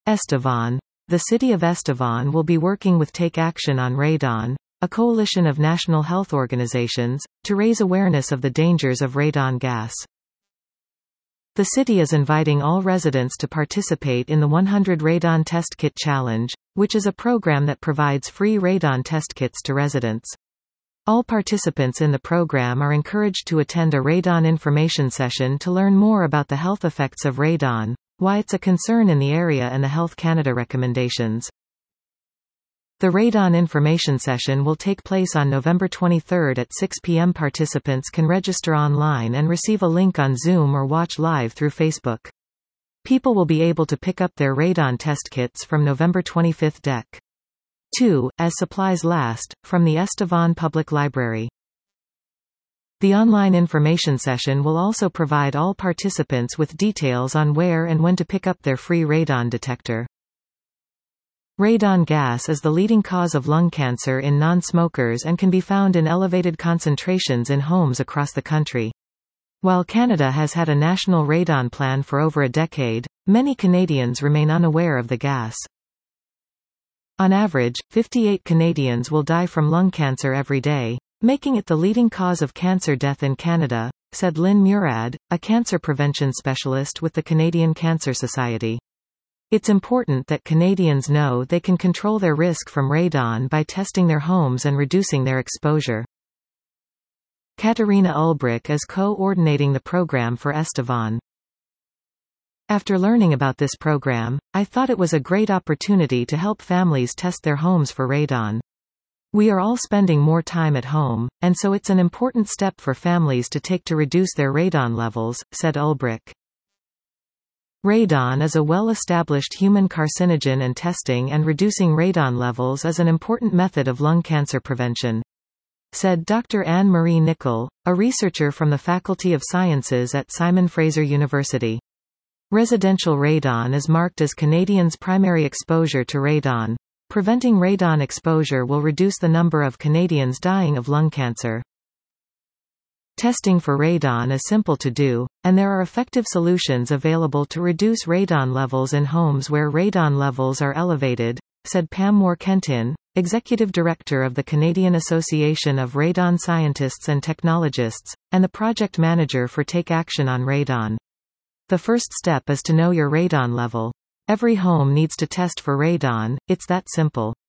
Estevan. The city of Estevan will be working with Take Action on Radon, a coalition of national health organizations, to raise awareness of the dangers of radon gas. The city is inviting all residents to participate in the 100 Radon Test Kit Challenge, which is a program that provides free radon test kits to residents. All participants in the program are encouraged to attend a radon information session to learn more about the health effects of radon, why it's a concern in the area and the Health Canada recommendations. The Radon Information Session will take place on November 23 at 6 p.m. Participants can register online and receive a link on Zoom or watch live through Facebook. People will be able to pick up their radon test kits from November 25 Dec. 2, as supplies last, from the Estevan Public Library. The online information session will also provide all participants with details on where and when to pick up their free radon detector. Radon gas is the leading cause of lung cancer in non-smokers and can be found in elevated concentrations in homes across the country. While Canada has had a national radon plan for over a decade, many Canadians remain unaware of the gas. On average, 58 Canadians will die from lung cancer every day, making it the leading cause of cancer death in Canada, said Lynn Murad, a cancer prevention specialist with the Canadian Cancer Society. It's important that Canadians know they can control their risk from radon by testing their homes and reducing their exposure. Katarina Ulbrich is coordinating the program for Estevan. After learning about this program, I thought it was a great opportunity to help families test their homes for radon. We are all spending more time at home, and so it's an important step for families to take to reduce their radon levels, said Ulbrich. Radon is a well-established human carcinogen and testing and reducing radon levels is an important method of lung cancer prevention, said Dr. Anne-Marie Nicol, a researcher from the Faculty of Sciences at Simon Fraser University. Residential radon is marked as Canadians' primary exposure to radon. Preventing radon exposure will reduce the number of Canadians dying of lung cancer. Testing for radon is simple to do, and there are effective solutions available to reduce radon levels in homes where radon levels are elevated, said Pam Moore-Kentin, Executive Director of the Canadian Association of Radon Scientists and Technologists, and the Project Manager for Take Action on Radon. The first step is to know your radon level. Every home needs to test for radon, it's that simple.